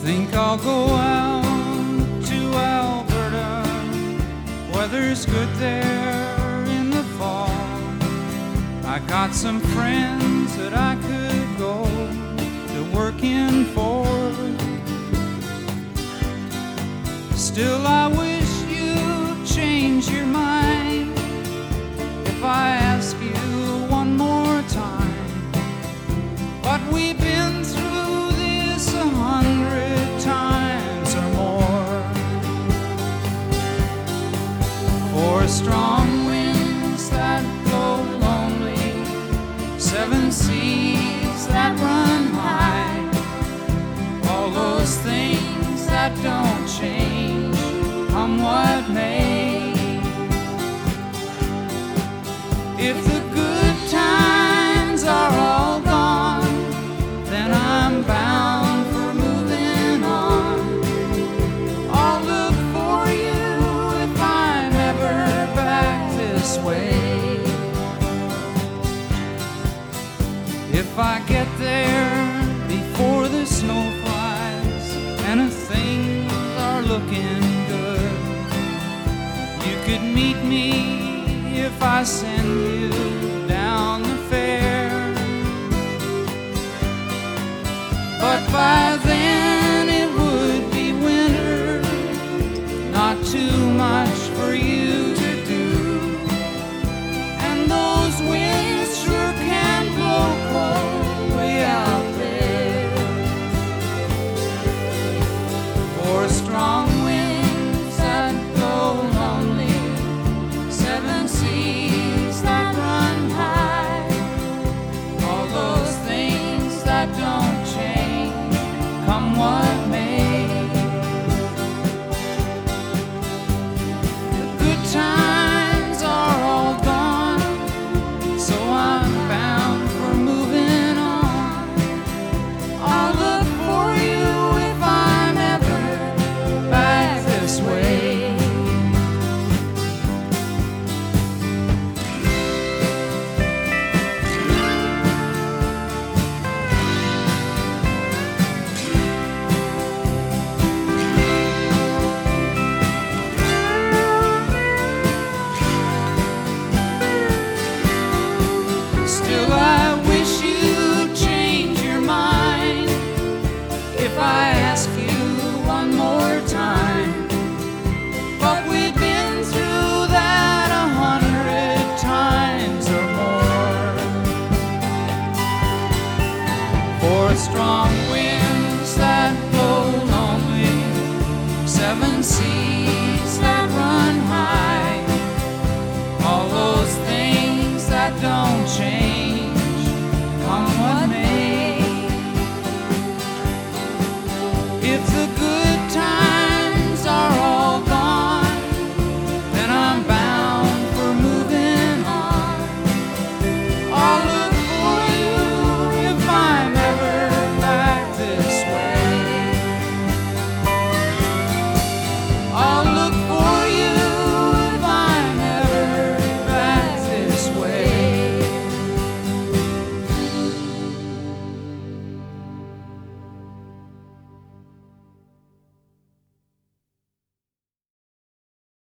Think I'll go out to Alberta. Weather's good there in the fall. I got some friends that I could go to working for. Still, I wish you'd change your mind if I ask you one more time. But we've been through this 100 times or more. For strong winds that blow lonely, 7 seas that run high, all those things that don't change, come what may. If the good times are all gone, then I'm bound for moving on. I'll look for you if I'm ever back this way. If I get there before the snow flies and things are looking good, you could meet me if I send you down the fair. But by then it would be winter, not too much for you to do, and those winds sure can blow cold way out there. For strong winds that blow lonely, 7 seas that run high, all those things that don't change, come what may. The good times are all gone, so I'm bound for moving on. I'll look for you if I'm ever back this way. Still, I wish you'd change your mind if I ask you one more time. But we've been through that 100 times or more. For strong winds that blow lonely, 7 seas that run high, all those things that don't change, come what may. If the